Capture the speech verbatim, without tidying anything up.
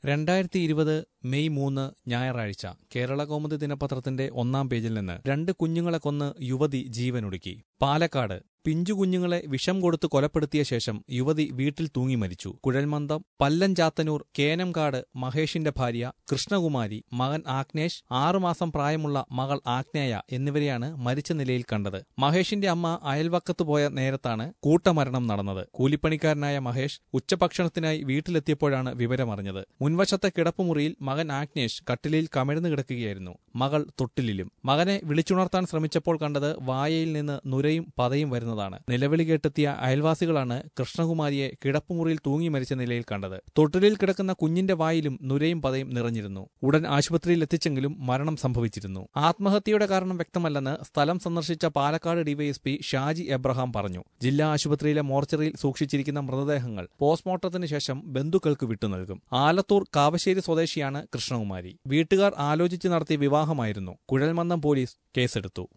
രണ്ടായിരത്തി ഇരുപത് മെയ് മൂന്ന് ഞായറാഴ്ച കേരളകൗമുദി ദിനപത്രത്തിന്റെ ഒന്നാം പേജിൽ നിന്ന് രണ്ട് കുഞ്ഞുങ്ങളെ കൊന്ന് യുവതി ജീവനൊടുക്കി. പാലക്കാട് പിഞ്ചുകുഞ്ഞുങ്ങളെ വിഷം കൊടുത്ത് കൊലപ്പെടുത്തിയ ശേഷം യുവതി വീട്ടിൽ തൂങ്ങി മരിച്ചു. കുഴൽമന്ദം പല്ലഞ്ചാത്തന്നൂർ കേനംകാട് മഹേഷിന്റെ ഭാര്യ കൃഷ്ണകുമാരി, മകൻ ആഗ്നേഷ്, ആറുമാസം പ്രായമുള്ള മകൾ ആഗ്നേയ എന്നിവരെയാണ് മരിച്ച നിലയിൽ കണ്ടത്. മഹേഷിന്റെ അമ്മ അയൽവക്കത്ത് പോയ നേരത്താണ് കൂട്ടമരണം നടന്നത്. കൂലിപ്പണിക്കാരനായ മഹേഷ് ഉച്ചഭക്ഷണത്തിനായി വീട്ടിലെത്തിയപ്പോഴാണ് വിവരമറിഞ്ഞത്. മുൻവശത്തെ കിടപ്പുമുറിയിൽ മകൻ ആഗ്നേഷ് കട്ടിലിൽ കമിഴ്ന്നു കിടക്കുകയായിരുന്നു. മകൾ തൊട്ടിലിലും. മകനെ വിളിച്ചുണർത്താൻ ശ്രമിച്ചപ്പോൾ കണ്ടത് വായയിൽ നിന്ന് നുരയും പതയും വരുന്നത്. നിലവിളി കേട്ടെത്തിയ അയൽവാസികളാണ് കൃഷ്ണകുമാരിയെ കിടപ്പുമുറിയിൽ തൂങ്ങി മരിച്ച നിലയിൽ കണ്ടത്. തൊട്ടിലിൽ കിടക്കുന്ന കുഞ്ഞിന്റെ വായിലും നുരയും പതയും നിറഞ്ഞിരുന്നു. ഉടൻ ആശുപത്രിയിൽ എത്തിച്ചെങ്കിലും മരണം സംഭവിച്ചിരുന്നു. ആത്മഹത്യയുടെ കാരണം വ്യക്തമല്ലെന്ന് സ്ഥലം സന്ദർശിച്ച പാലക്കാട് ഡിവൈഎസ്പി ഷാജി എബ്രഹാം പറഞ്ഞു. ജില്ലാ ആശുപത്രിയിലെ മോർച്ചറിയിൽ സൂക്ഷിച്ചിരിക്കുന്ന മൃതദേഹങ്ങൾ പോസ്റ്റ്മോർട്ടത്തിന് ശേഷം ബന്ധുക്കൾക്ക് വിട്ടുനൽകും. ആലത്തൂർ കാവശ്ശേരി സ്വദേശിയാണ് കൃഷ്ണകുമാരി. വീട്ടുകാർ ആലോചിച്ച് നടത്തിയ വിവാഹമായിരുന്നു. കുഴൽമന്ദം പോലീസ് കേസെടുത്തു.